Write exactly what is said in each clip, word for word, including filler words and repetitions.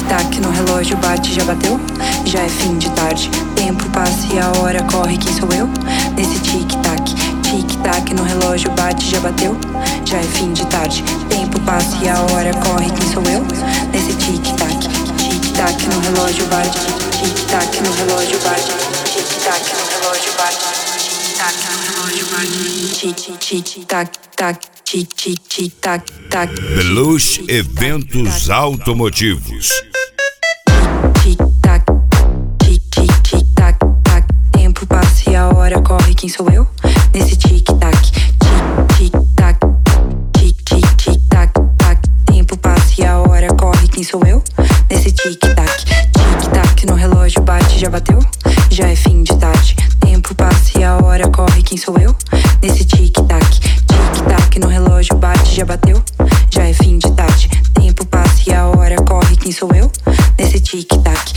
Tic-tac no relógio bate, já bateu? Já é fim de tarde. Tempo passa e a hora corre, quem sou eu? Nesse tic-tac, tic-tac no relógio bate, já bateu? Já é fim de tarde. Tempo passa e a hora corre, quem sou eu? Nesse tic-tac, tic-tac no relógio bate, tic-tac no relógio bate, tic-tac no relógio bate, tic-tac no relógio bate, tic-tic-tac, tac, tic-tic-tac, tac. Belush Eventos Automotivos. Tic-tac, tic-tic-tac, tac. Tempo passa e a hora corre, quem sou eu? Nesse tic-tac, tic-tic-tac, tic-tic-tac, tac. Tempo passa e a hora corre, quem sou eu? Nesse tic-tac, tic-tac no relógio bate, já bateu? Já é fim de tarde. Tempo passa e a hora corre, quem sou eu? Nesse tic-tac, tic-tac no relógio bate, já bateu? Já é fim de tarde. Tempo passa e a hora corre, quem sou eu? Nesse tic-tac.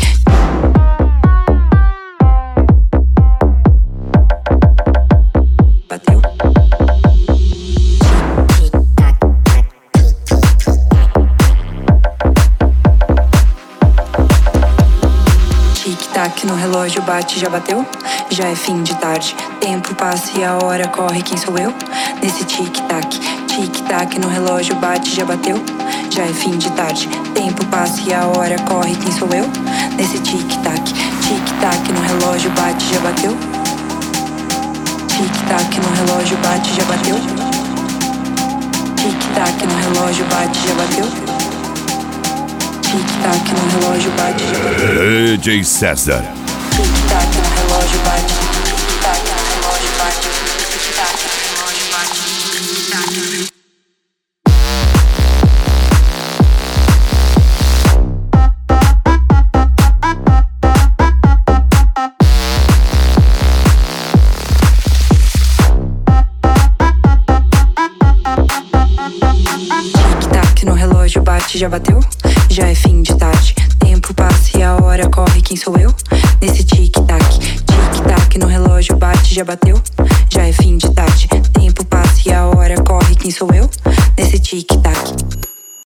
Bateu? Tic-tac no relógio bate, já bateu? Já é fim de tarde. Tempo passa e a hora corre, quem sou eu? Nesse tic-tac, tic-tac no relógio bate, já bateu? Já é fim de tarde. Tempo passa e a hora corre, quem sou eu? Nesse tic-tac, tic-tac no relógio bate, já bateu? Tic-tac no relógio bate, já bateu? Tic-tac no relógio bate, já bateu? Tic-tac no relógio bate, já bateu? D J César. Tic-tac no relógio bate, tic-tac no relógio bate, tic-tac no relógio bate, tic-tac. Tic-tac no relógio bate, já bateu? Já é fim de tarde. Tempo passa e a hora corre, quem sou eu? Nesse tic-tac, tic-tac no relógio bate, já bateu? Já é fim de tarde. Tempo passa e a hora corre, quem sou eu? Nesse tic-tac.